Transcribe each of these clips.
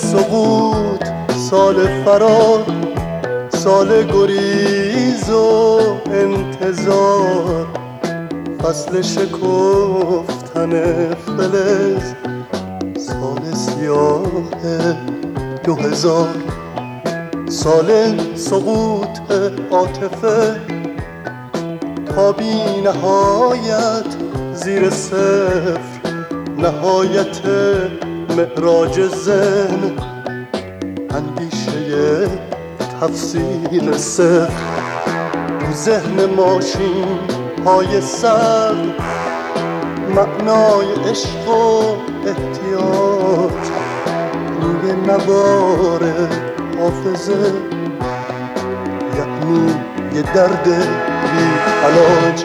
سقوط، سال فرار، سال گریز و انتظار، فصل شکفتن فلز، سال سیاه 2000، سال سقوط عاطفه تا بی نهایت زیر صفر، نهایت معراج ذهن، اندیشه تفسیر صفر، تو ذهن ماشین های سرد، معنای عشق و احتیاج روی نوار حافظه، یعنی یه درد بی علاج.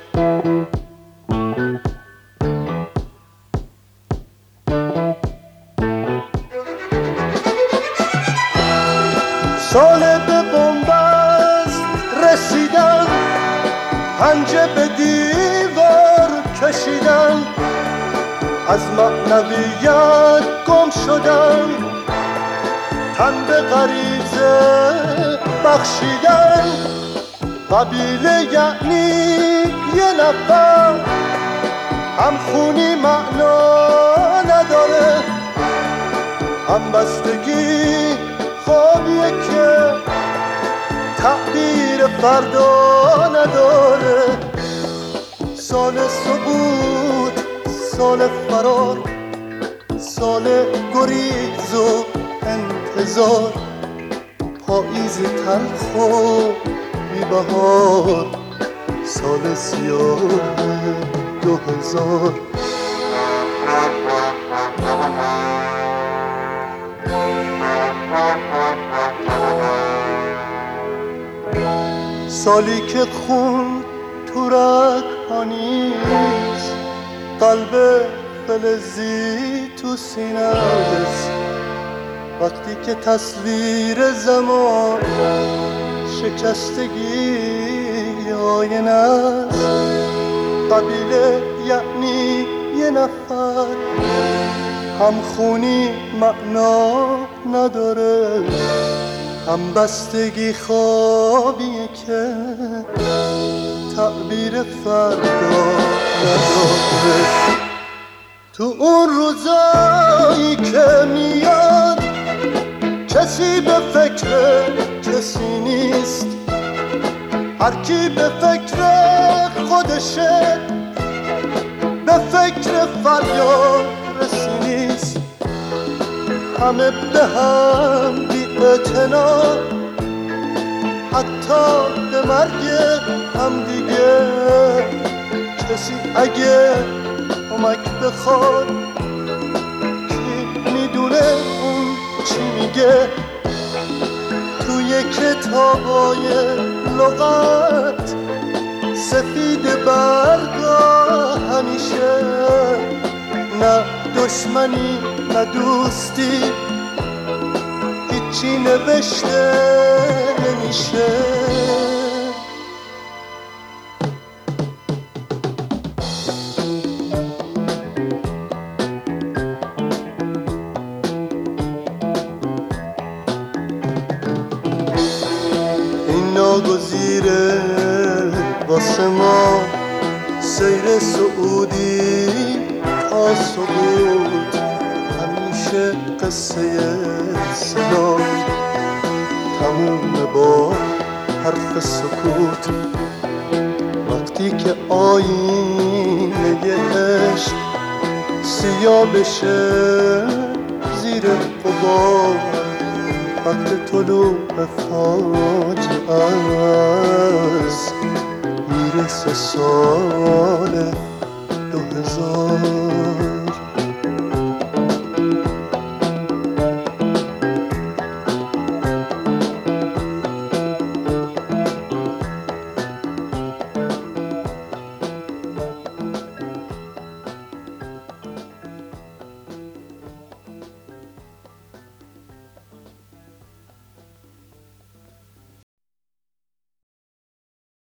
سال به بنبست رسیدن، پنجه به دیوار کشیدن، از معنویت گم شدن، تن به غریزه بخشیدن. قبیله یعنی یه نفر، همخونی معنا نداره، همبستگی خوابیه که تعبیر فردا نداره. سال سقوط، سال فرار، سال گریز و انتظار، پاییز تلخ و بی بهار، سال سیاه 2000. سالی که خون تو رگ‌ها نیست، قلب فلزی تو سینه است، وقتی که تصویر زمان شکستگی آینه است. قبیله یعنی یه نفر، همخونی معنا نداره، همبستگی خوابیه که تعبیر فردا نداره. تو اون روزایی که میاد کسی به فکر کسی نیست، هر کی به فکر خودشه، به فکر فریاد رسی نیست. همه به هم بی اعتنا، حتی به مرگ هم دیگه. کسی اگه کمک بخواد، کی میدونه اون چی میگه. توی کتابای لغت سفید برگا همیشه، نه دشمنی نه دوستی، هیچی نوشته نمیشه. این ناگزیره واسه ما سیر سعودی تا سقوط، همیشه قصه سلام تموم با حرف سکوت. وقتی که آینه عشق سیاه بشه زیر غبار، وقت طلوع فاجعه است، میرسه سال 2000.